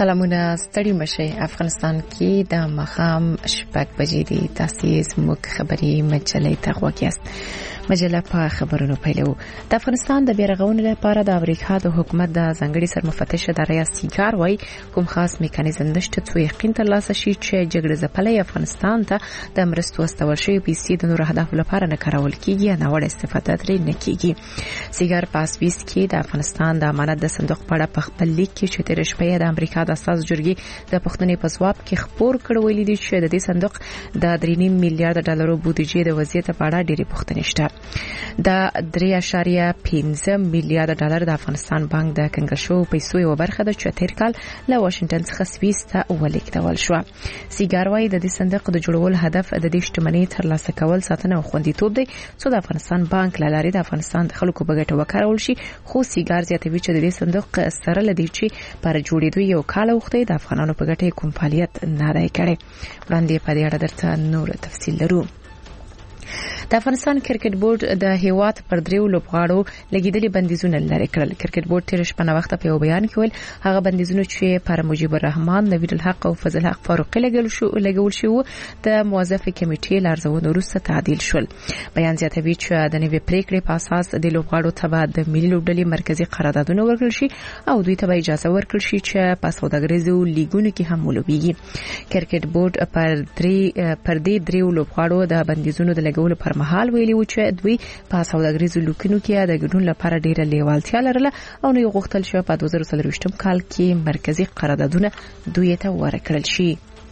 سلامونه ستړي مشي. افغانستان کې د مخام شپږ بجې دي. تاسو زموږ خبري مجلې ته غوږیاست. مجله په خبرونو پیلو. د افغانستان د بیرغونې لپاره د امریکا د حکومت د ځنګړي سرمفتش ادارې سیګار وای کوم خاص میکانیزم نشته چې یقین ترلاسه شي چې جګړه ځپلې افغانستان ته د مرستو استول شوی پیسې د نور اهداف لپاره نه کارول کیږي نه وړ استفاده ترې نه کیږي. سیګار پاسويس کې د افغانستان د امانت د صندوق په اړه په خپل لیک کې چې تیر شپه د امریکا د اساس جرګې د پښتنې په ځواب کې خبر کړی دی چې د دې صندوق د 3.5 میلیارډ ډالرو بودیجې د وضعیت په اړه ډېری پوښتنې شته. د 3.5 میلیارډ ډالر د افغانستان بانک د کنګشو پیسو یو برخه د چتر کال له واشنگټن څخه سویس ته ولیکدول شو. سیګار وايي د دې صندوق د جوړول هدف د دې شتمنۍ ترلاسه کول ساتنه او خوندیتوب دی چې د افغانستان بانک لاري د افغانستان د خلکو په ګټه وکړول شي. خو سیګار زیاتوي چې د دې صندوق سره لدی چې پر جوړېدو یو کال وخت د افغانانو په ګټه کوم فعالیت نه دی کړی. وړاندې په دې اړه درته نور تفصیل لرو. د افغانستان کرکټ بورډ د هیواد پر دریو لوبغاړو لګیدلي بندیزونه لري کړل. کرکټ بورډ تیر شپه نه وخت په یو بیان کې ویل هغه بندیزونه چې پر مجيب الرحمن، نوید الحق او فضل حق فاروقي لګول شو د موظفه کمیټې لارزونه وروسته تعدیل شول. بیان زیاتوي چې د نوې پریکړې په اساس د لوبغاړو ته د ملي لوبډلې مرکزی قراردادونه ورکړل شي او دوی ته اجازه ورکړل شي چې په سوداګریزو لیګونو کې هم ولوبېږي. کرکټ بورډ پر دې دریو لوبغاړو د بندیزونو د لګولو پر مهال ویلي و چې دوی په سوداګریزو لیګونو کې د ګډون لپاره ډیره لیوالتیا لرله او نو غوښتل شو په 2023 کال کې مرکزی قراردادونه دوی ته ورکړل شي.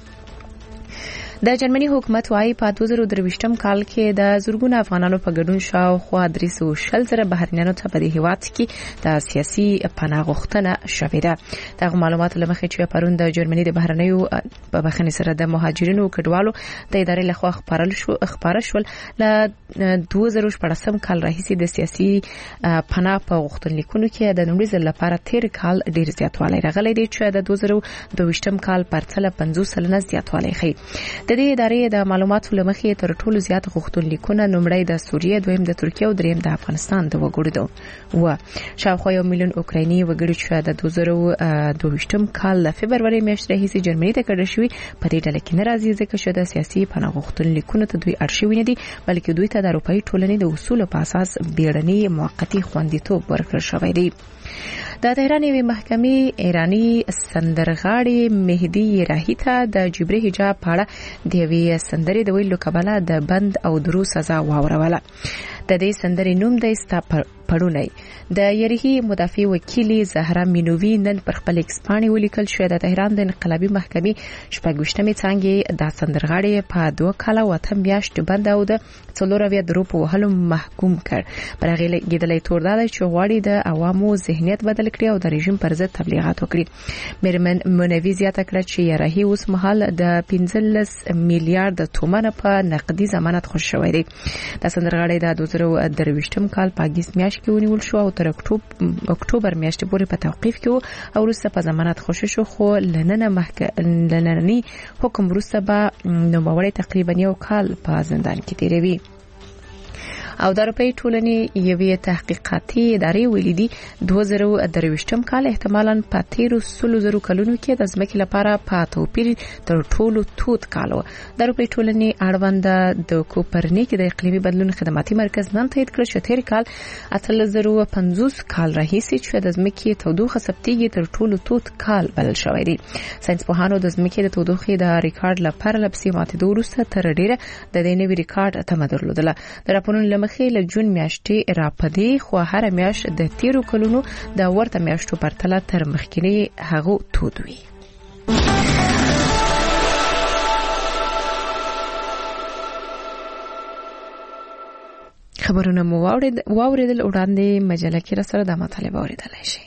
د جرمني حکومت وايي په 2023 کال کې د زورګون افغانانو په ګډون شاوخوا 300 زره بهرنیانو ته په دې هیواد کې د سیاسي پناه غوښتنه شوې ده. د معلوماتو لمخې چې پرون د جرمني د بهرنیو په بخښنې سره د مهاجرینو کډوالو د ادارې لخوا خبر شول له 2014 کال راهیسې د سیاسي پناه په غوښتنلیکونو کې د نوموړي ځل لپاره تیر کال ډیر زیاتوالی راغلی دی چې د 2022 کال پرتله 50% زیاتوالی ښیي. د دې ادارې د معلوماتو لمخې تر ټولو زیات غوښتنلیکونه نومړی د سوریه، دویم د ترکیه او دریم د افغانستان د وګړو دي. شاوخوا 1 میلیون اوکرایني وګړي چې د 2022 کال د فبرवरी میاشتې راهیسې جرمني ته کډه شوي په دې ډله کې ناراضي ځکه چې د سیاسي پناه غوښتنلیکونو ته دوی ارشیوي نه دي بلکې دوی ته د اروپאי ټولنې د اصولو په اساس بیړني موقتی خوندیتوب ورکړل شوی دی. د تهران یوې محکمې ایرانی سندرغاړي مهدی راهی ته د جبري حجاب په اړه د یوې سندرې د ویلو کبله د بند او درو سزا واوروله. د دې سندرې نوم د استا پړونی. د یریحي مدافع وکیل زهرا مینووی نن پر خپل ایکسپانی ولیکل چې د تهران د انقلابي محکمې شپږمې څنګه د سندرغاړي په 2 کاله او 8 میاشتې بند او د 4 درو په وهلو محکوم کړ. پر هغه لیدلې تور داله چې غواړي د عوامو ذهنیت بدل کړي او د رژیم پر ضد تبلیغات وکړي. میرمن منوی زیاته کړه چې یریحي اوس مهال د 15 میلیارډ تومان په نقدي ضمانت خوشی شوی دی. د سندرغاړي د 2023 کال په اگست میاشت کې ونیول شو او تر اکتوبر میاشتې پورې په توقیف کې او وروسته په ضمانت خوشی شو. خو لنننی حکم وروسته به نوموړی تقریبا یو کال په زندان کې تیروي. او د اروپאי ټولنې یوې تحقیقاتي ادارې ویلي دي 2023 کال احتمالاً په 1300 کلونو کې د ځمکې لپاره په توپیر تر ټولو توت کالو. د اروپאי ټولنې اړوند د کوپرنیک د اقلیمي بدلون خدماتي مرکز نن تایید کړ چې تیر کال 3050 کال راهیسې چې د ځمکې تودوخه ثبتېږي تر ټولو توت کال بلل شوی دی. ساينسپوهانو د ځمکې د تودوخې د ریکارډ لپاره لپسې ماتېدو وروسته تر ډیره د دې نوي ریکارډ تمه درلودله. د راپورونو خیل جون میاشتې راپدې خو هر میاشت د 13 کلونو د ورته میاشتو پرتله تر مخکینی هغه تود وي. خبرونه مو واوریدل. وړاندې مجله کې را سره د مطالبه اوریدلای شي.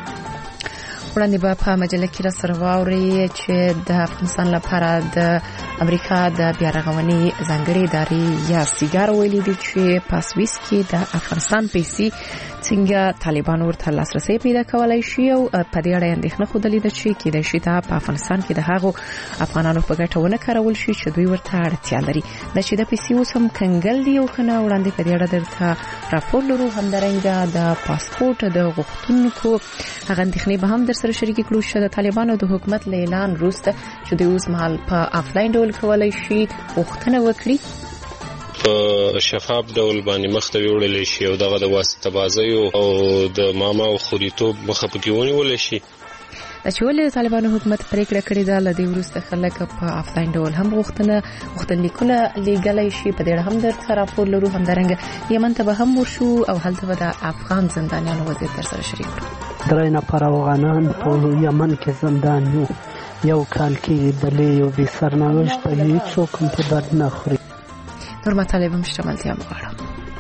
وړاندې په مجله کې را سره واوري چې د افغانستان لپاره د امریکا د بیا رغونې ځانګړې ادارې یا سیګار ویلي دي چې په سویس کې د افغانستان پیسې څنګه طالبان ورته لاسرسي پیدا کولای شي او په دې اړه اندېښنه خوده لیده چې کېدای شي په افغانستان کې د هغو افغانانو په ګټه ونه کارول شي چې دوی ورته اړتیا لري د چې د پیسې اوس هم کنګل دی او کنه وړاندې په دې اړه درته راپور لرو همدارنګه د پاسپورت د غوښتونکو هغه اندېښنې به هم در سره شریک کړو چې د طالبانو د حکومت له اعلان وروسته چې دوی اوس مهال په آفلاین ډول کولای شي غوښتنه وکړي په شفاف ډول باندې مخته وړل شي او دغه د واسطه بازي او د ماما او خوريتوب مخه پکې ونیول شي. د چولې طالبانو حکومت پریکړه کړې ده لدی ورسته خلک په آفلاین ډول هم غوښتنلیکونه لېږلای شي په دې هم درته راپور لرو همدارنګه یمن ته به هم ورشو او هلته به د افغان زندانیانو وضعیت در سره شریک کړو. 3 نفر افغانان په یمن کې زندان یو کال کې د لیو به سرنوشت په هیڅ کوم په درد نه خوري. نور مطالب هم شاملتیا مغواړم.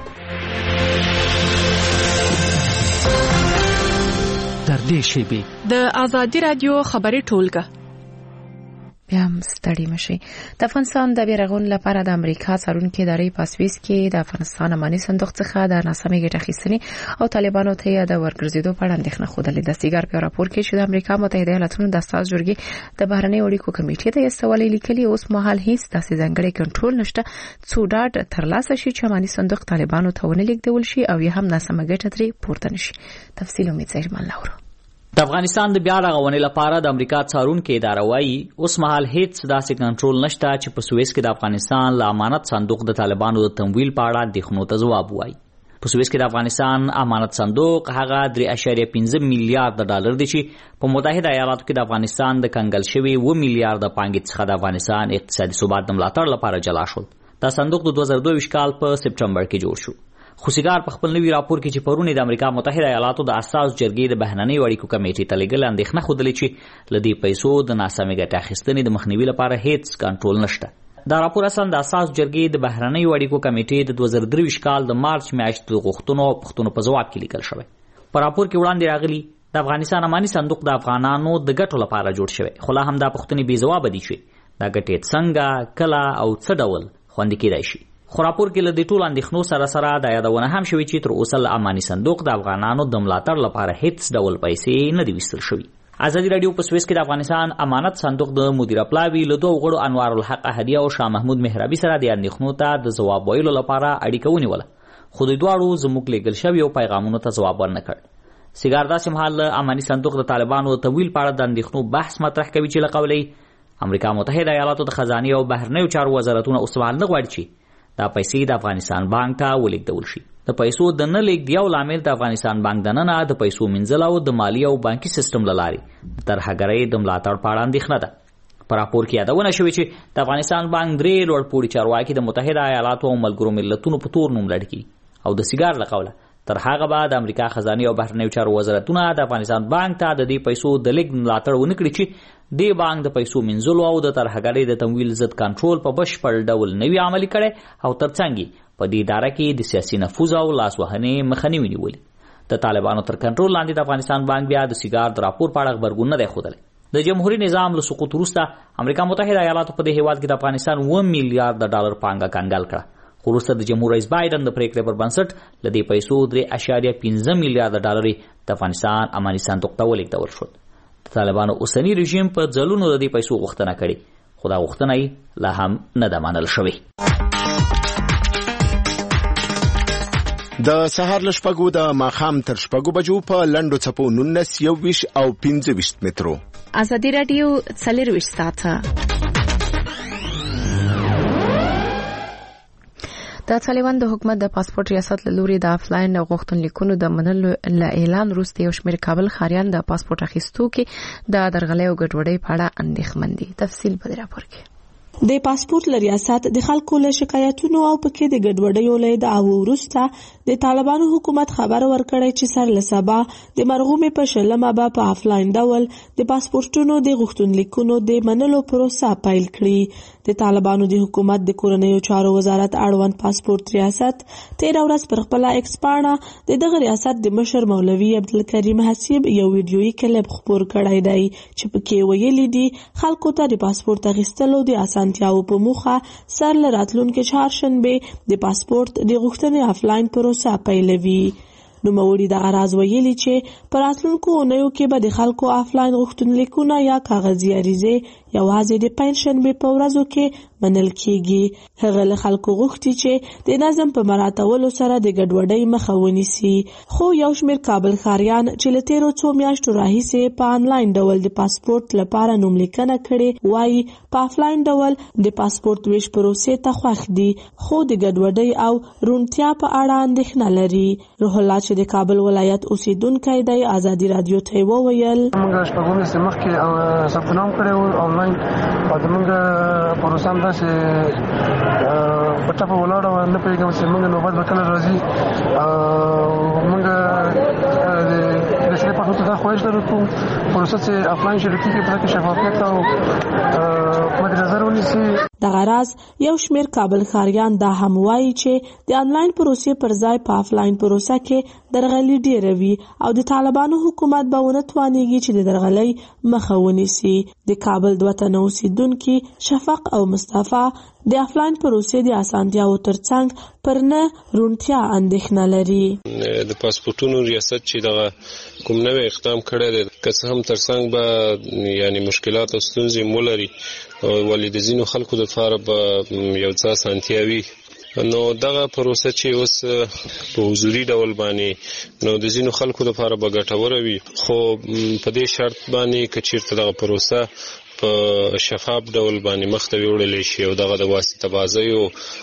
در دې شیبه د آزادی رادیو خبري ټولګه بیا هم ستړي مشي. د افغانستان د بیرغون لپاره د امریکا څارونکو ادارې په سویس کې د افغانستان امنیتي صندوق څخه د ناسمې ګټې اخیستنې او طالبانو ته د ورګرځېدو په اړه اندېښنه خوده لیده. سیګار په راپور کې چې د امریکا متحده ایالاتونو د استازو جرګې د بهرنۍ اړیکو کمیټې ته استولې لیکلي اوس مهال هیڅ داسې ځانګړی کنټرول نشته څو ډاډ ترلاسه شي چې امنیتي صندوق طالبانو ته ونه لیږدول شي او یا هم ناسمه ګټه ترې پورته نشي. تفصیل امید زهرمان لاورو. د افغانستان د بیا رغونې لپاره د امریکا څارونکو اداره وايي اوس مهال هیڅ داسې کنټرول نشته چې په سویس کې د افغانستان له امانت صندوق د طالبانو د تمویل په اړه اندېښنو ته ځواب وایي. په سویس کې د افغانستان امانت صندوق هغه 3.5 میلیارډ ډالر دی چې په متحده ایالاتو کې د افغانستان د کنګل شوي 2 میلیارډ پانګې څخه د افغانستان اقتصادي ثبات د ملاتړ لپاره جلا شول. دا صندوق د 2022 کال په سپټمبر کې جوړ شو. خو سیګار په خپل نوي راپور کې چې پرونی د امریکا متحده ایالاتو د استازو جرګې د بهرنۍ اړیکو کمیټې ته لېږل اندېښنه خوده چې لدی پیسو د ناسمې ګټې اخیستنې د مخنیوي لپاره هیڅ کنټرول نشته. دا راپور اصلا د استازو جرګې د بهرنۍ اړیکو کمیټې د 2023 کال د مارچ میاشتې د غوښتنو او پوښتنو په ځواب کې لیکل شوی. په راپور کې وړاندې راغلي د افغانستان امنیتي صندوق د افغانانو د ګټو لپاره جوړ شوی خو لا هم دا پوښتنې بې ځوابه دي چې دا ګټې څنګه کله او څه ډول خوندي کېدای شي. خو راپور کې له دې ټولو اندېښنو سره د یادونه هم شوې چې تر اوسه له امنیتي صندوق د افغانانو د ملاتړ لپاره هیڅ ډول پیسې نه دي ویستل شوي. ازادي رادیو په سویس کې د افغانستان امانت صندوق د مدیر پلاوي له دوه غړو انوار الحق احدیه او شاه محمود مهرابي سره د اندېښنو ته د ځواب ویلو لپاره اړیکه ونیوله خو دوی دواړو زموږ لېږل شوي او پیغامونو ته ځواب ورنه کړ. سیګار داسې مهال له امنیتي صندوق د طالبانو د تمویل په اړه د اندېښنو بحث مطرح کوي چې له قولې امریکا متحده ایالاتو د خزانې او بهرنیو چارو وزارتونه اوس مهال نه غواړي چې دا پیسې د افغانستان بانک ته ولېږدول شي. د پیسو د نه لیږد یو لامل د افغانستان بانک دننه د پیسو منځل او د مالی او بانکي سیستم له لارې د ترهګرۍ د ملاتړ په اړه اندېښنه ده. په راپور کې یادونه شوې چې د افغانستان بانک 3 لوړپوړي چارواکي د متحده ایالاتو او ملګرو ملتونو په تور نوم لړ کړي او د سیګار له قوله تر هغه بعد د امریکا خزانې او بهرنیو چارو وزارتونه د افغانستان بانک ته د دې پیسو د لیږد ملاتړ ونه کړي چې د بانک د پیسو منځلو او د ترهګرۍ د تمویل ضد کنټرول په بشپړ ډول نوي عملي کړي او ترڅنګ په دې اداره کې د سیاسي نفوذ او لاسوهنې مخه نیولې. د طالبانو تر کنټرول لاندې د افغانستان بانک بیا د سیګار د راپور په اړه خبرګون نه دی ښودلی. د جمهوریت نظام له سقوط وروسته امریکا متحده ایالاتو په دې هیواد کې د افغانستان 1 میلیارډ ډالر پانګه کنګل کړه. خو وروسته د جمهور رئیس بایدن د پریکړې پر بنسټ له دې پیسو 3.5 میلیارډ ډالر د افغانستان امنیتي صندوق ته ولېږدول شول. د طالبانو اوسنی رژیم په ځلونو د دې پیسو غوښتنه کړې خو دا غوښتنه یې لا هم نه ده منل شوې. د سهار له شپږو د ماښام تر شپږو بجو په لنډو څپو 19 21 او 25 مترو. ازادي رادیو 24 ساعته د طالبان د حکومت د پاسپورت ریاست له لوري د آفلاین غوښتنلیکونو د منلو له اعلان وروسته یو شمېر کابل ښاریان د پاسپورت اخیستو کې د درغلۍ او ګډوډۍ په اړه اندېښمن دي. تفصیل په دې راپور کې. د پاسپورت لریاست د خلکو له شکایتونو او پکې د ګډوډیو له دعوو وروسته د طالبانو حکومت خبر ورکړی چې سر له سبا د مرغومې په شلمه به په آفلاین ډول د پاسپورتونو د غوښتنلیکونو د منلو پروسه پیل کړي. د طالبانو د حکومت د کورنیو چارو وزارت اړوند پاسپورت ریاست 13 ورځ پر خپل ایکس پاڼه د دغه ریاست د مشر مولوي عبدالکریم حسیب یو ویډیویي کلیپ خپور کړی دی چې پکې ویلي دي خلکو ته د پاسپورت اخیستلو د اسانتیاو په موخه سر له راتلونکي چهارشنبه د پاسپورت د غوښتنې آفلاین پروسه پیلوي. نوموړي دغه راز ویلي چې په راتلونکو اونیو کې به د خلکو آفلاین غوښتنلیکونه یا کاغذي عریضې یوازې د پنځشنبې په ورځو کې منل کیږي. هغه له خلکو غوښتي چې د نظم په مراعاتولو سره د ګډوډۍ مخه ونیسي. خو یو شمېر کابل ښاریان چې له تیرو څو میاشتو راهیسې په آنلاین ډول د پاسپورت لپاره نوملیکنه کړې وایي په آفلاین ډول د پاسپورت ویش پروسې ته خوښ دي، خو د ګډوډۍ او روڼتیا په اړه اندېښنه لري. روح الله چې د کابل ولایت اوسیدونکی دی ازادي رادیو ته وویل موږ شپږ میاشتې مخکې ثبت نام کړی و آنلاین او زموږ پروسه هم داسې په ټپه ولاړه وه، نه پوهېږم چې موږ نوبت به کله راځي. موږ د رسنۍ پښتو ته دا خواهش لرو کوم پروسه چې آفلاین شروع کېږي په کې شفافیت او مد نظر ونیسي. دغه راز یو شمېر کابل ښاریان دا هم وایي چې د آنلاین پروسې پر ځای په آفلاین پروسه کې درغلي ډېره وي او د طالبانو حکومت به ونه توانېږي چې د درغلۍ مخه ونیسي. د کابل د وطن اوسیدونکي شفق او مصطفی د آفلاین پروسې د اسانتیاو ترڅنګ پر نه روڼتیا اندېښنه لري. د پاسپورتونو ریاست چې دغه کوم نوی اقدام کړی دی که څه هم ترڅنګ به یعنی مشکلات او ستونزې مولري ولې د ځینو خلکو دپاره به یو څه اسانتیاوي، نو دغه پروسه چې اوس په حضوري ډول باندې نو د ځینو خلکو لپاره به ګټوره وي، خو په دې شرط باندې که چېرته دغه پروسه په شفاف ډول باندې مخته وړل شي او دغه د واسطه بازیو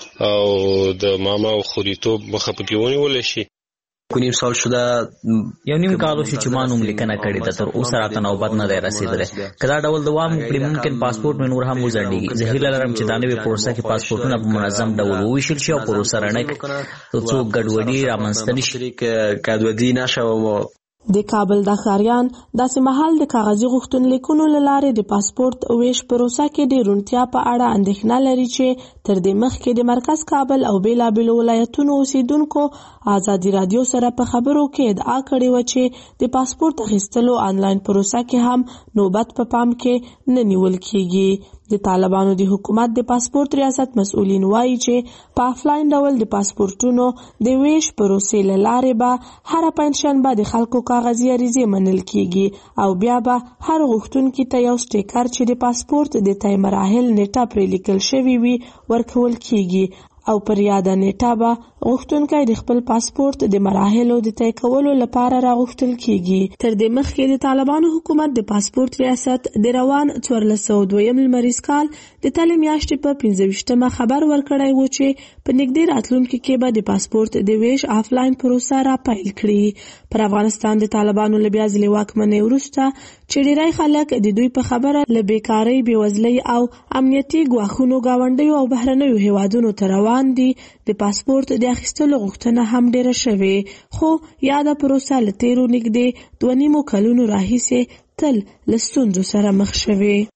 او د ماما او خوریتوب مخه پکې ونیول شي. کنیم سال شده یو نیم کال شو چې ما نوملیکنه کړې ده، تر اوسه راته نوبت نه دی رسېدلی. که دا ډول دوام وکړي ممکن پاسپورټ مې نور هم وځنډېږي. زه هیله لرم چې دا نوې پروسه کې پاسپورټونه په منظم ډول وویشل شي او پروسه رڼه کړي تر څو ګډوډي رامنځته نه شي. ګډوډي نشه. د کابل د ښاریان داسې مهال د کاغذي غوښتنلیکونو له لارې د پاسپورت ویش پروسه کې د روڼتیا په اړه اندېښنه لري چې تر دې مخکې د مرکز کابل او بېلابېلو ولایتونو اوسیدونکو ازادي رادیو سره په خبرو کې ادعا کړې وه چې د پاسپورت اخیستلو آنلاین پروسه کې هم نوبت په پام کې نه نیول کیږي. د طالبانو د حکومت د پاسپورت ریاست مسؤلین وایي چې په آفلاین ډول د پاسپورتونو د ویش پروسې له لارې به هره پنځشنبه د خلکو کاغذي عریضې منل کیږي او بیا به هر غوښتونکي ته یو سټیکر چې د پاسپورت د طی مراحل نیټه پرې لیکل شوې وي ورکول کیږي او پر یاده نیټه به غوښتونکی د خپل پاسپورت د مراحلو د طی کولو لپاره راغوښتل کیږي. تر دې مخکې د طالبانو حکومت د پاسپورت ریاست د روان 1402 لمریز کال د تلې میاشتې په 25مه خبر ورکړی و چې په نږدې راتلونکي کې به د پاسپورت د ویش آفلاین پروسه را پیل کړي. پر افغانستان د طالبانو له بیا ځلې واکمنۍ وروسته چې ډېری خلک د دوی په خبره له بېکارۍ، بېوزلۍ او امنیتي ګواښونو ګاونډیو او بهرنیو هیوادونو ته روان دي، د پاسپورت د اخیستلو غوښتنه هم ډېره شوې، خو یاده پروسه له تیرو نږدې 2.5 کلونو راهیسې تل له ستونزو سره مخ شوې.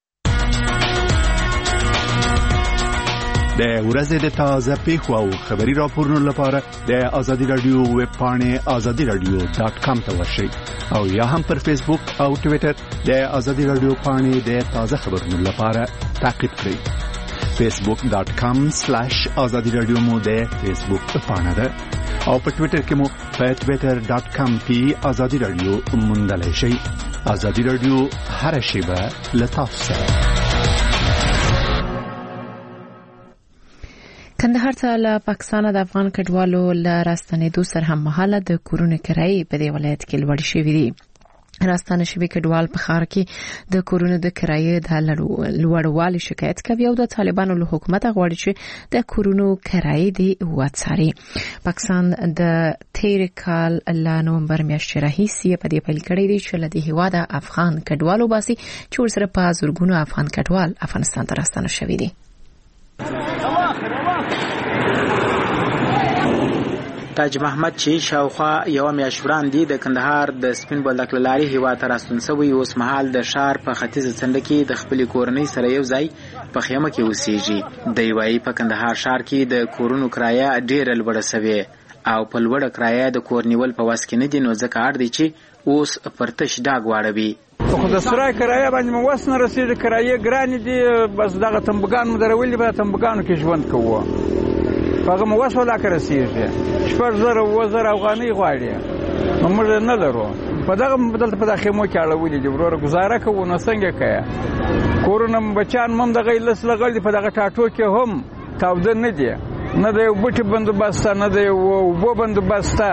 د ورځې د تازه پیښو او خبري راپورونو لپاره د ازادي رادیو ویب پاڼې azadiradio.com ته ورشئ او یا هم پر فیسبوک او ټوئیټر د ازادي رادیو پاڼې د تازه خبرونو لپاره تعقیب کړئ. facebook.com/azadi radio مو د فیسبوک پاڼه ده او په ټوئیټر کې مو په twitter.com azadi radio موندلای شئ. ازادي رادیو هر شیبه له تاسو سره. کندهار ته له پاکستانه د افغان کډوالو له راستنېدو سره هم مهاله د کورونو کرایې په دې ولایت کې لوړې شوې دي. راستانه شوي کډوال په ښار کې د کورونو د کرایې د لوړوالي شکایت کوي او د طالبانو له حکومت غواړي چې د کورونو کرایې دې وڅاري. پاکستان د تیر کال له نومبر میاشتې راهیسې په دې پیل کړی دی چې له دې هېواده افغان کډوالو باسي چې ورسره په زرګونو افغان کډوال افغانستان ته راستانه شوي دي. تاج محمد چې شاوخوا یو میاشت وړاندې د کندهار د سپین بولدک له لارې هېواد ته راستون شوی، اوس مهال د ښار په ختیځه څنډه کې د خپلې کورنۍ سره یو ځای په خیمه کې اوسېږي. دی وایي په کندهار ښار کې د کورونو کرایه ډېره لوړه شوې او په لوړه کرایه د کور نیول په وس کې نه دي، نو ځکه اړ دی چې اوس پر تش ډاګ واړوي. خو د سرای کرایه باندې مو وس نه رسېږي، کرایې ګرانې دي. بس دغه تنبوګان مو درولي، په تنبوګانو کې ژوند کوو. په هغه مو وس ولا که رسېږي 6,000 7,000 افغانۍ غواړي، نو موږ نه لرو. په دغه دلته په خیمو کې اړولي دي وروره، ګزاره کوو. نو څنګه کوې؟ کورونه بچیان مو هم دغه لس لغړ دي، په دغه ټاټو کې هم تاوده نه دي، نه د یو بوټي بندوبسته، نه د یو اوبو بندوبسته.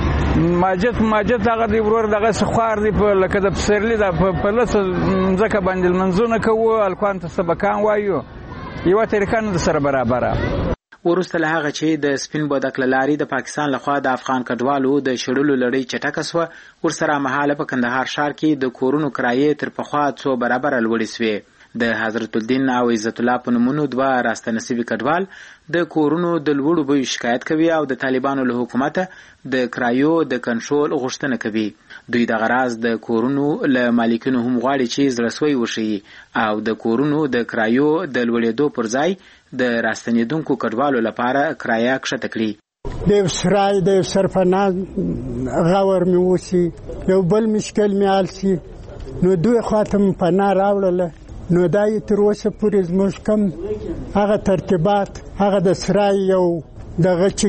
ماجت هغه دی وروره دغسې خوار دی، لکه د پسرلي ده، په لسه مځکه باندې لمنځونه کوو، الکوان ته سبکان وایو. یوه طریقه نه سره برابره. وروسته له هغه چې د سپین بولدک له لارې د پاکستان لخوا د افغان کډوالو د شړلو لړۍ چټکه سوه، ورسره مهاله په کندهار ښار کې د کورونو کرایې تر پخوا څو برابره لوړې سوې. د حضرت الدین او عزت الله په نومونو 2 راسته نصیبي کډوال د کورونو د لوړو بیو شکایت کوي او د طالبانو له حکومته د کرایو د کنټرول غوښتنه کوي. دوی د غراز د کورونو له مالکینو هم غواړي چې زړسوي وشي او د کورونو د کرایو د لوړېدو پر ځای د راستنیدونکو کډوالو لپاره کرایه کښته کړي. د سرای د سرپناه غور می وسی یو بل مشکل می آلسی، نو دوی خاطر پناه راوړله. نو دای تر اوسه پورې زموږ کم هغه ترتیبات، هغه د سرای یو دغه چې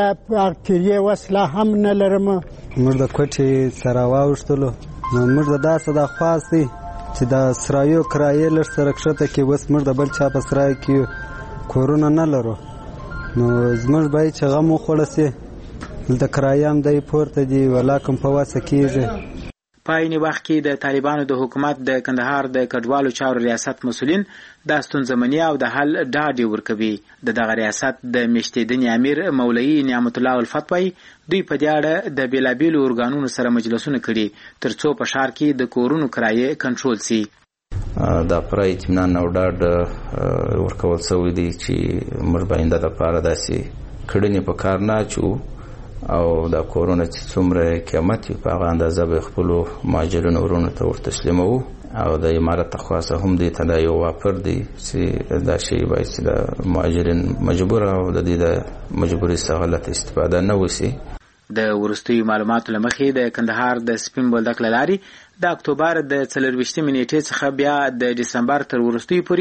کریه وسله هم نه لرم. موږ د کوټې سره واوښتلو، نو موږ د داسې د خواست دی چې د سرایو کرایې لږ سره کښته کې. اوس موږ د بل چا په سرای کې کورونه نه لرو، نو زموږ باید چې غم وخوړه سي. دلته کرایه هم دی پورته دي، ولا کوم په وسه کېږي. په عین وخت کې د طالبانو د حکومت د کندهار د کډوالو چارو ریاست مسؤلین د ستونزې مني او د حل ډاډ ورکوي. دغه ریاست د میشتېدنې امیر مولوي نعمت الله الفتوی دوی په دې اړه د بیلابیلو ارګانونو سره مجلسونه کړي ترڅو په ښار کې د کورونو کرایې کنټرول سي. دا پر اطمینان او ډاډ ورکول شوی دی چې موږ باید د لپاره داسې کړنې په کار نه اچو او دا کورونه چې څومره قیمت په هغه اندازه به خپل مهاجرینو ورونو ته ورتسلیمو او د امارت تخواصه هم دې ته یو واپر دی چې دا شی باید چې د مهاجرین مجبور او د دې د مجبوري څخه غلط استفاده نه وسی. د ورستي معلوماتو لمخې د کندهار د سپین بولدک لاري د اکتوبر د 24 نیټې څخه بیا د دسمبر تر ورستي پورې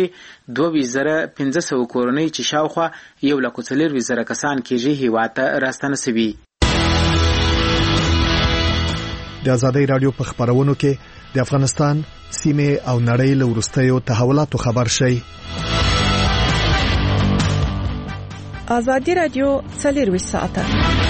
2500 کورنۍ چې شاوخوا 1,40,000 کسان کېږي هیواد ته راستنه شوي. د آزادۍ رادیو په خبرونو کې د افغانستان سیمه او نړۍ له وروستیو تحولاتو خبر شي. آزادۍ رادیو 24 ساعته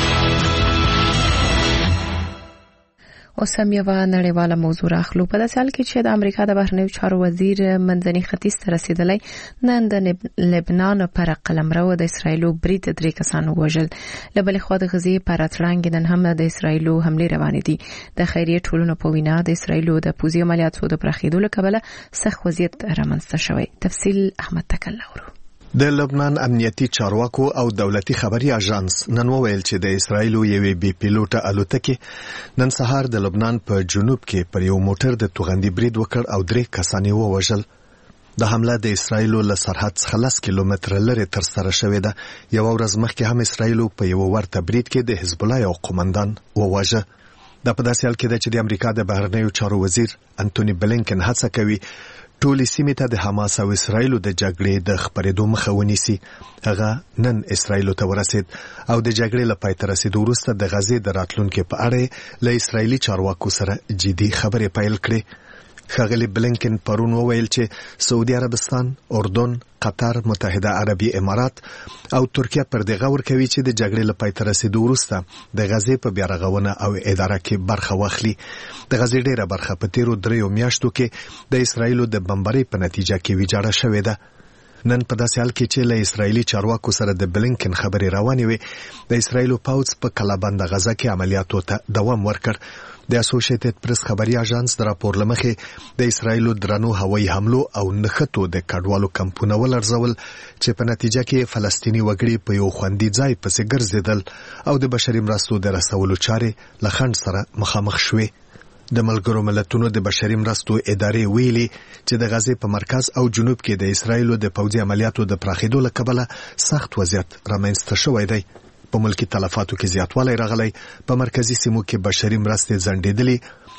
اوس هم یو نړیواله موضوع راخلو. په داسې حال کې چې د امریکا د بهرنیو چارو وزیر منځني ختیځ ته رسیدلی، نن د لبنان پر قلمرو د اسرایلو برید 3 کسان وژل. له بلې خوا د غزې پر اتلانګ نن هم د اسرایلو حملې روانې دي. د خیریه ټولنو په وینا د اسرایلو د پوځي عملیاتو د پراخېدو له کبله سخت وضعیت رامنځته شوی. تفصیل احمد تکل اورو. د لبنان امنیتي چارواکو او دولتي خبري اژانس نن وویل چې د اسرایلو یوې بي پیلوټه الوتکه نن سهار د لبنان په جنوب کې پر یو موټر د توغندي برید وکړ او 3 کسان یې ووژل. د حمله د اسرایلو له سرحد څخه 10 کیلومتره لرې تر سره شوې ده. یو ورځ مخکې هم اسرایلو په یو ورته برید کې د حزب الله یو قومندان وواژه. د په داسې حال کې چې د امریکا د بهرنیو چارو وزیر انټونی بلینکن هڅه کوي ټولې سیمې ته د حماس او اسرایلو د جګړې د خبرېدو مخه ونیسي. هغه نن اسرایلو ته ورسید او د جګړې له پای ته رسیدو وروسته د غزې د راتلونکو په اړه له اسرایلی چارواکو سره جدي خبرې پیل کړې. ښاغلي بلینکن پرون وویل چې سعودي عربستان، اردن، قطر، متحده عربي امارات او ترکیه پر دغه ورکوي چې د جګړې له پای ته رسیدو وروسته د غزې په بیا رغونه او اداره کې برخه واخلي. د غزې ډیره برخه په تیرو 3 میاشتو کې د اسرایلو د بمبارۍ په نتیجه کې ویجاړه شوې ده. نن په داسې حال کې چې له اسرایلی چارواکو سره د بلینکن خبرې روانې وي، د اسرایلو پوځ په کلابند غزه کې عملیاتو ته دوام ورکړ. د اسوسییټډ پریس خبري اژانس د راپور لمخې د اسرایلو درنو هوایي حملو او نښتو د کډوالو کمپونه ولرزول چې په نتیجه کې فلسطینی وګړي په یو خوندي ځای پسې ګرځیدل او د بشري مرستو د رسولو چارې له خنډ سره مخامخ شوې. د ملګرو ملتونو د بشري مرستو ادارې ویلي چې د غزې په مرکز او جنوب کې د اسرایلو د پوځي عملیاتو د پراخېدو له کبله سخت وضعیت رامنځته شوی دی. په ملکی تلفاتو کې زیاتوالی راغلی، په مرکزی سیمو کې بشري مرستې ځنډېدلې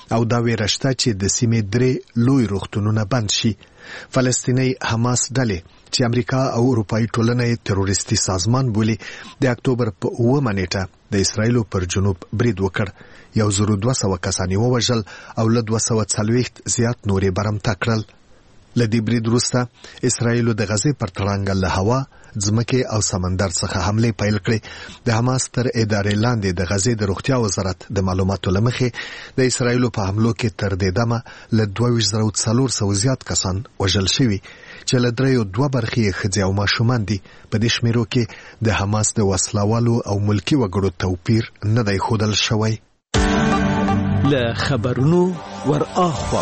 او دا ویره شته چې د سیمې 3 لوی روغتونونه بند شي. فلسطیني حماس ډلې چې امریکا او اروپایي ټولنه یې تروریستي سازمان بولي د اکتوبر په 9 نیټه د اسرایلو پر جنوب برید وکړ. 1200 کسان یې ووژل او له 240 زیات نورې برمته کړل. له دې برید وروسته اسرایلو د غزې پر تړانګل له هوا، ځمکې او سمندر څخه حملې پیل کړې. د حماس تر ادارې لاندې د غزې د روغتیا وزارت د معلوماتو له مخې د اسرایلو په حملو کې تر دې دمه له 22,400 زیات کسان وژل شوي چې له 3.2 برخې ښځې او ماشومان دي. په دې شمیرو کې د حماس د وسلوالو او ملکي وګړو توپیر نه دی ښودل شوی. له خبرونو ور اخوا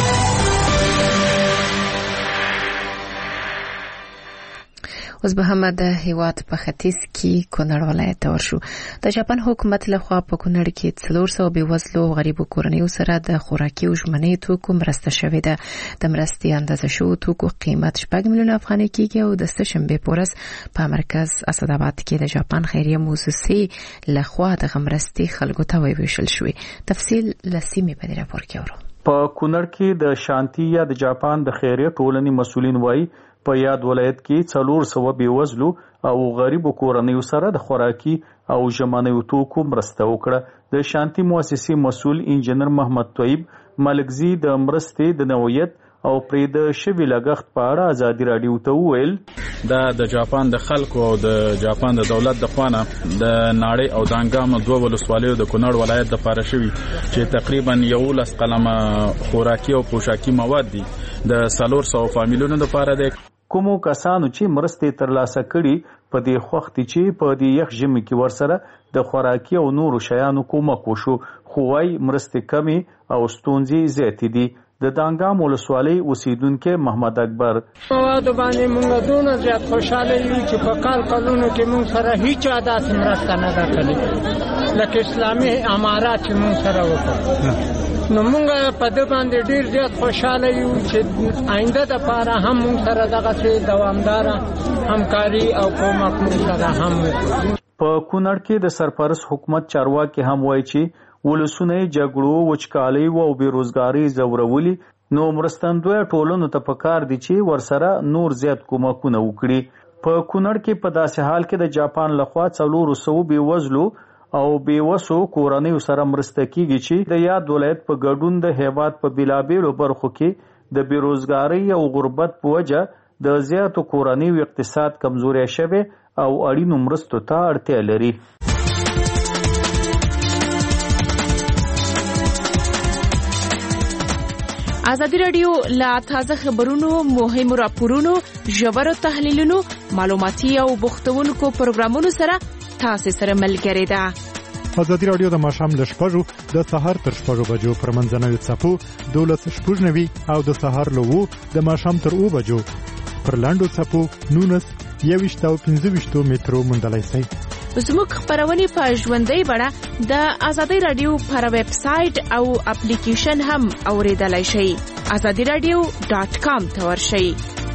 اوس به هم د هیواد په ختیځ کې کونړ ولایت ته ورشو. د جاپان حکومت لخوا په کونړ کې 400 بېوزلو غریبو کورنیو سره د خوراکي او ژمنۍ توکو مرسته شوې ده. د مرستې اندازه شوو توکو قیمت 7 میلیونه افغانۍ کېږي او د سهشنبې په ورځ په مرکز اسداباد کې د جاپان خیریه موسسې لخوا د مرستې خلکو ته ویشل شوې. تفصیل له سیمې په دې راپور کې اورو. په کونړ کې د شانتي یا د جاپان د خیریه ټولنې مسؤلین وایي په یاد ولایت کې 400 بېوزلو او غریبو کورنیو سره د خوراکي او ژمنیو توکو مرسته وکړه. د شانتي مؤسسې مسؤل انجنیر محمد طیب ملکزي د مرستې د نوعیت او پرې د شوي لګښت په اړه ازادي راډیو ته وویل دا د جاپان د خلکو او د جاپان د دولت د خوانه د ناړۍ او د انګامو 2 ولسوالیو د کونړ ولایت د پاره شوي چې تقریبا 11 قلمه خوراکي او پوشاکي مواد دي د 400 فامیلونو لپاره د کومو کسانو چې مرستې ترلاسه کړي په دې وخت چې په دې یخ ژمي کې ورسره د خوراکي او نورو شیانو کومک وشو، خو وايي مرستې کمې او ستونزې زیاتې دي. د دانګام ولسوالۍ اوسیدونکو محمد اکبر مواد باندې موږ دونه زیات خوشاله یو چې په کالونو کې موږ سره هیڅ عادت مرسته نه ده کړې لکه اسلامي امارات چې موږ سره وکړه. نو موږ په دې باندې ډیر زیات خوشاله یو چې آینده د پاره هم موږ سره دغه دوامدار همکاري او کومک موږ سره هم وکړي. په کونړ کې د سرپرست حکومت چارواکي هم وایي چې ولسونه جګړو، وچکالۍ او بیروزګاری زورولي، نو مرستندوی ټولنو ته پکار دي چې ورسره نور زیات کومکونه وکړي. په کونړ کې په داسې حال کې د جاپان لخوا 400 بېوزلو او بېوسو کورنیو سره مرسته کیږي چې د یاد ولایت په ګډون د هیواد په بیلابیلو برخو کې د بیروزګاری او غربت په وجه د زیاتو کورنیو اقتصاد کمزوري شوی او اړینو مرستو ته اړتیا لري. ازادي راډیو لا تازه خبرونو، مهمو راپورونو، ژورو تحلیلونو، معلوماتي او بوختونکو پروګرامونو سره تاسو سره ملګری ده. ازادي راډیو د ماښام له 6 د سهار تر 6 بجو پر منځنوي څپو 12:90 او د سهار له 2 د ماښام تر 2 بجو پر لاندو څپو 19 او 15 مترو مندلای شي. زموږ خبرونه په ژوندۍ بڼه د ازادي راډیو پر ویب سټ او اپلیکیشن هم اوریدلای شئ. azadiradio.com ته ورشئ.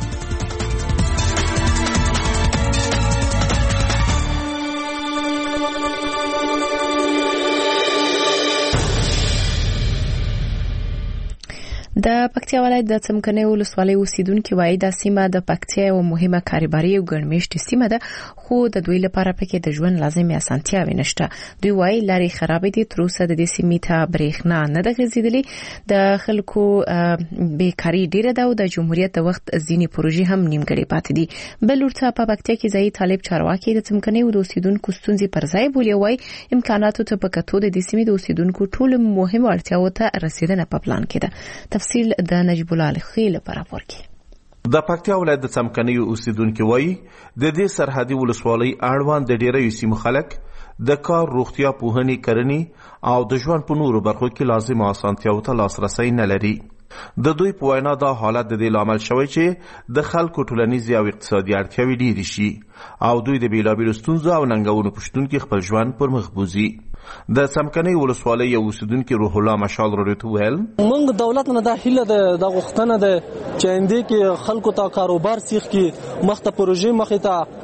د پکتیا ولایت د څمکنیو ولسوالۍ اوسیدونکو وایي د سیمه د پکتیا یو مهمه کاروباري او ګڼمېشتي سیمه ده، خو د دوی لپاره پکې د ژوند لازمي اسانتیاوې نشته. دوی وایي لارې خرابې دي، تر اوسه د دې سیمې ته برېښنا نه ده غځېدلې، د خلکو بیکاري ډیره ده او د جمهوریت د وخت ځینې پروژې هم نیمګړې پاتې دي. بل ورته په پکتیا کې ځایي طالب چارواکي د څمکنیو د اوسیدونکو ستونزې پر ځای بولي، وایي امکاناتو ته په کتو د دې سیمې د اوسیدونکو ټولو مهمو اړتیاوو ته رسیدنه په پلان کې ده. تفصیل د نجیب الله خیل پر راپور کې. د پکتیا ولایت د څمکنیو اوسیدونکو وایي د دې سرحدي ولسوالۍ اړوند د ډیرو سیمو خلک د کار، روغتیا، پوهنې، کرنې او د ژوند په نورو برخو کې لازم اسانتیاو ته لاسرسی نه لري. د دوی په وینا دا حالت د دې لامل شوی چې د خلکو ټولنیزې او اقتصادي اړتیاوې ډېرې شي او دوی د بیلابیلو ستونزو او ننګونو په شتون کې خپل ژوند پر مخ بوځي. د څمکنۍ ولسوالۍ یو اوسیدونکي روح الله مشال راډیو ویل موږ دولت نه د هیله د غوښتنه ده چې اندې کې خلکو ته کاروبار سیخ کې مخته پروژې مخې ته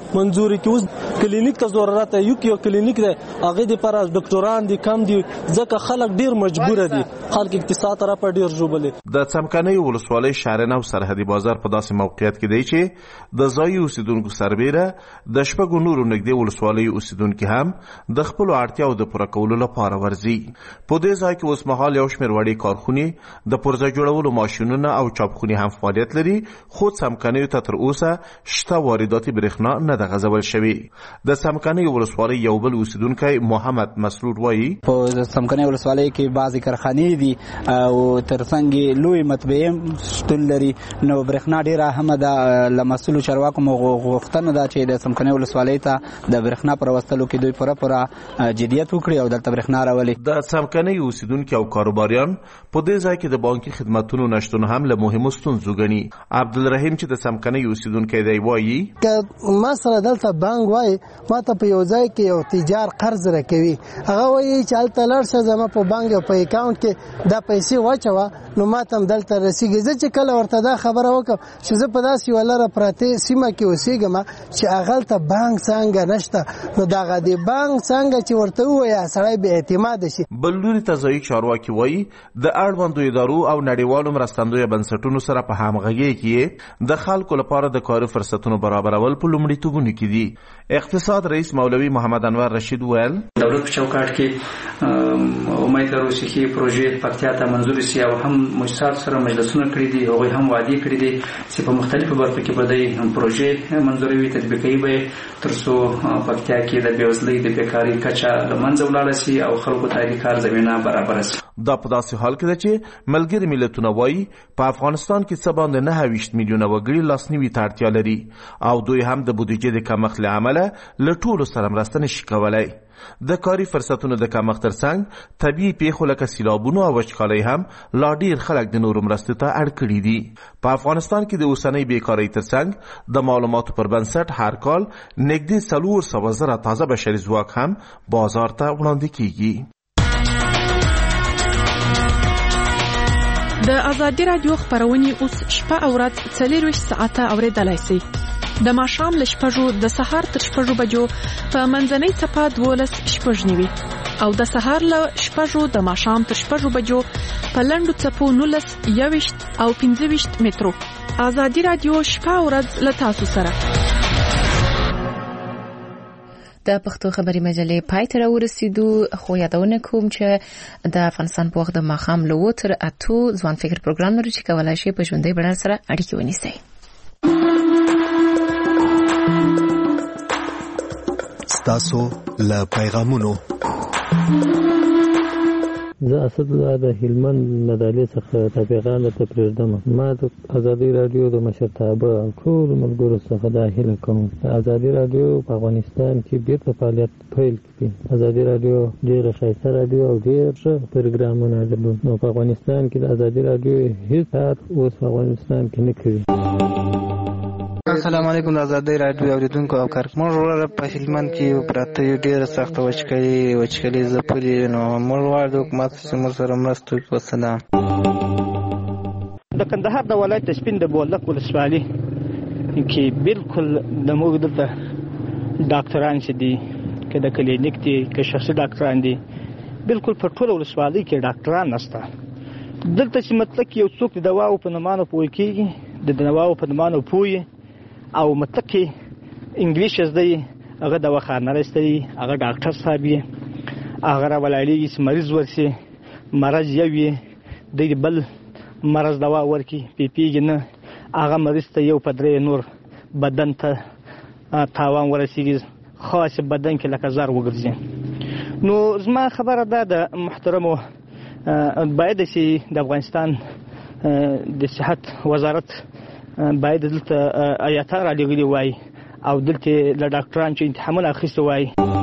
منظور کی اوس کلینیک ته ضرورت یو کلینیک دی هغه د پر ډاکټران دي کم دي ځکه خلک ډیر مجبور دي خلک اقتصاد طرف ډیر ژوبلې د څمکنۍ ولسوالۍ شارنه او سرحدي بازار په داسې موقعیت کې دی چې د ځایي اوسیدونکو سربیره د شپږو نورو نږدې ولسوالیو اوسیدونکو هم د خپل اړتیاو د پوره کولو لپاره ورځي. په دې ځای کې اوس مهال یو شمېر وړې کارخونې د پرزه جوړولو ماشینونه او چاپخونې هم فعالیت لري خو څمکنیو ته تر اوسه شته وارداتي برېښنا نه ده غځول شوې. د څمکنۍ ولسوالۍ یو بل اوسیدونکی محمد مسرور وایي په څمکنۍ ولسوالۍ کې بعضې کارخانې دي او ترڅنګ لوی مطبعې شتون لري نو برېښنا ډېره اهمه ده. له مسؤلو چارواکو مو غوښتنه ده چې د څمکنۍ ولسوالۍ ته د برېښنا پر راوستلو کې دوی پوره جدیت وکړي او دلته برېښنا راولي. د څمکنۍ اوسیدونکي او کاروباریان په دې ځای کې د بانکي خدمتونو نشتون هم له مهمو ستونزو ګڼي. عبدالرحیم چې د څمکنۍ اوسیدونکی دی وایي که ما سره دلته بانک وایي ما ته په یو ځای کې یو تجار قرض راکوي هغه وایي چې هلته لاړ شه زما په بانک او په اکاونټ کې دا پیسې واچوه نو ما ته هم دلته رسیږي. زه چې کله ورته دا خبره وکړم چې زه په داسې یوه لره پرتې سیمه کې اوسېږم چې هغلته بانک څنګه نشته نو دغه د بانک څنګه چې ورته ووایه سړی بې اعتماده شي. بل لوري ته ځایي چارواکي وایي د اړوندو ادارو او نړیوالو مرستندویه بنسټونو سره په همغږۍ کې د خلکو لپاره د کاري فرصتونو برابرول په لومړیتوبونو کې دي. اقتصاد رئیس مولوي محمد انور رشید ویل دولت په چوکاټ کې امید لرو چې پروژې پکتیا ته منظور شي او هم مؤسسات سره مجلسونه کړي دي هغوی هم وعده کړي دي چې په مختلفو برخو کې به د پروژې منظوروي تطبیقوي به تر څو پکتیا کې د بېوزلۍ د بیکارۍ کچه له منځه ولاړه شي او خلکو ته د کار زمینه برابره شي. دا په داسې حال کې ده چې ملګري ملتونه وایي په افغانستان کې څه باندې 29 میلیونه وګړي لاسنیوي ته اړتیا لري او دوی هم د بودیجې د کمښت له امله له ټولو سره مرسته نشي کولی. د کاري فرصتونو د کمښت ترڅنګ طبیعي پیښو لکه سیلابونو او وچکالۍ هم لا ډیر خلک د نورو مرستو ته اړ کړي دي. په افغانستان کې د اوسنۍ بیکارۍ ترڅنګ د معلوماتو پر بنسټ هر کال نږدې 400,000 تازه بشري ځواک هم بازار ته وړاندې کیږي. د ازادي رادیو خبرونه اوس شپه او ورځ 24 ساعته اوریدلای شئ. د ماښام له 6 د سهار تر 6 بجو په منځنۍ څپه 12 او د سهار له 6 د ماښام تر 6 بجو په لنډو څپو 19 او 15 مترو. ازادي رادیو شپه او ورځ له تاسو سره. د پښتو خبري مجلې پای ته ورسېدو خو یادونه کوم چې د افغانستان په وخت د ماښام له 8 تر 8 ځوان فکر پروګرام لري چې کولای شي په ژوندۍ بڼه سره اړیکې ونیسي. ستاسو له پیغامونو زه اسد الله د هلمند مدالې څخه د پیغام ته پرېږدم. ما د ازادي رادیو د مشرتابه او ټول ملګرو څخه د هیله کوم ازادي رادیو په افغانستان کې بیرته فعالیت پیل کړي. ازادي رادیو ډېره ښایسته رادیو او ډېر ښه پروګرامونه لري نو په افغانستان کې د ازادي رادیو هیڅ کار اوس په افغانستان کې نه کوي. السلام علیکم د ازادي رادیو اوریدونکو او کارکمن وروره په هلمند کې پراته ډېره سخته وچکالي ځپلې نو موږ غواړو د حکومت چې موږ سره مرسته وکړي. والسلام. د کندهار د ولایت د سپین د بولدک ولسوالي کې بالکل د موږ دلته ډاکټران چې دي که د کلینیک دي که شخصي ډاکټران دي بالکل په ټوله ولسوالۍ کې ډاکټران نشته. دلته چې مطلق یو څوک د دواو په نومانو پوه کېږي د دواو په نومانو پوه او مطلق انګلیش زده هغه دواخانه راستي هغه ډاکټر صاحب یې هغه راولایږي چې مریض ورسي مرض یو وي د بل مرض دوا ورکي پیږي نه هغه مریض ته یو پدری نور بدن ته تاوان ورسیږي خاص بدن کې لکه زار وګرځي. نو زما خبره ده د محترمو باید چې د افغانستان د صحت وزارت باید دلته آیاته را لګلي وای او دلته له ډاکټران چې امتحانونه اخیستي وای.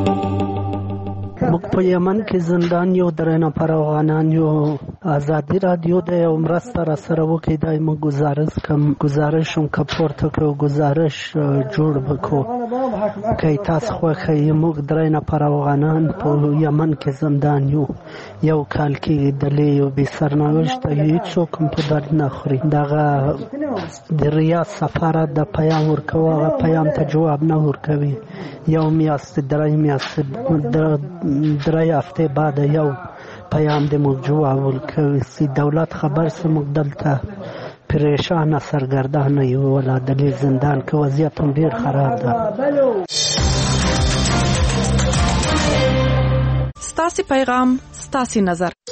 موږ په یمن کې زندان یو درنه پر افغانان یو ازادي رادیو د یو مرسته را سره وکړي دا موږ گزارش کوم که پورته کړو گزارش جوړ وکړو که تاسو خوښه موږ درې نفر افغانان په یمن کې زندان یو کال کې د لیو به سرنوشت هیڅوک هم په درد نه خوري. دغه د ریاض سفارت د پیام ورکوه پیام ته جواب نه ورکوي. یو میاشت درې هفته بعد یو پیام د موږ جواب ورکوي چې دولت خبر سي موږ دلته پریشان سرګردانه یو ولا د زندان کې وضعیت هم ډیر خراب ده. ستاسو پیغام ستاسو نظر